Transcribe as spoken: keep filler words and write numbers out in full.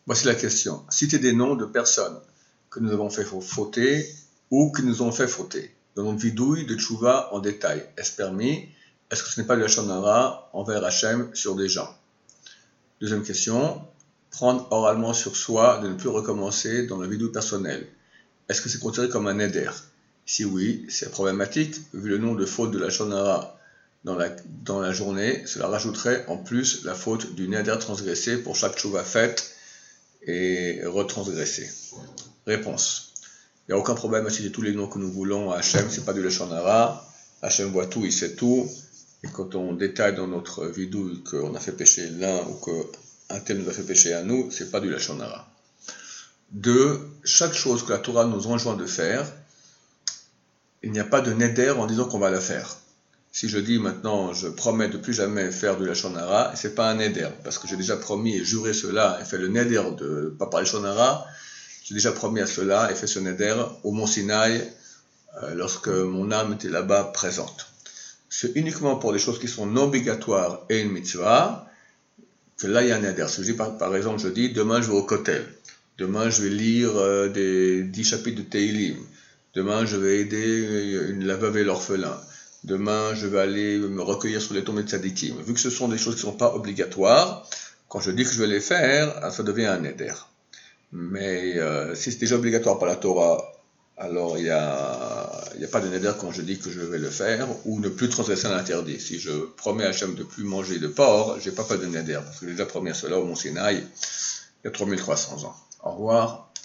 Voici la question. Citez des noms de personnes que nous avons fait fauter ou qui nous ont fait fauter. Donnons vidouille de tchouva en détail. Est-ce permis? Est-ce que ce n'est pas de la lachon hara envers Hachem sur des gens? Deuxième question. Prendre oralement sur soi de ne plus recommencer dans la vidouille personnelle. Est-ce que c'est considéré comme un éder? Si oui, c'est problématique, vu le nombre de fautes de la lachon hara dans la, dans la journée, cela rajouterait en plus la faute du neder transgressé pour chaque tchouva faite et retransgressé. Réponse. Il n'y a aucun problème à citer tous les noms que nous voulons à Hachem, c'est pas du lachon hara. Hachem voit tout, il sait tout. Et quand on détaille dans notre vidouille qu'on a fait pécher l'un ou qu'un tel nous a fait pécher à nous, c'est pas du lachon hara. Deux, chaque chose que la Torah nous enjoint de faire, il n'y a pas de neder en disant qu'on va la faire. Si je dis maintenant, je promets de plus jamais faire du lachon hara, c'est pas un neder, parce que j'ai déjà promis et juré cela et fait le neder de ne pas parler lachon hara, j'ai déjà promis à cela et fait ce neder au Mont Sinaï euh, lorsque mon âme était là-bas présente. C'est uniquement pour des choses qui sont non obligatoires et une mitzvah que là il y a un neder. Si je dis par, par exemple, je dis demain je vais au kotel, demain je vais lire euh, des dix chapitres de Teilim, demain je vais aider une, la veuve et l'orphelin, demain je vais aller me recueillir sur les tombes de tzadikim. Vu que ce sont des choses qui ne sont pas obligatoires, quand je dis que je vais les faire, ça devient un neder. Mais euh, si c'est déjà obligatoire par la Torah, alors il n'y a, a pas de neder quand je dis que je vais le faire, ou ne plus transgresser un interdit. Si je promets à Hachem de ne plus manger de porc, je n'ai pas fait de neder, parce que j'ai déjà promis à cela au Mont Sinaï il y a trois mille trois cents ans. Au revoir.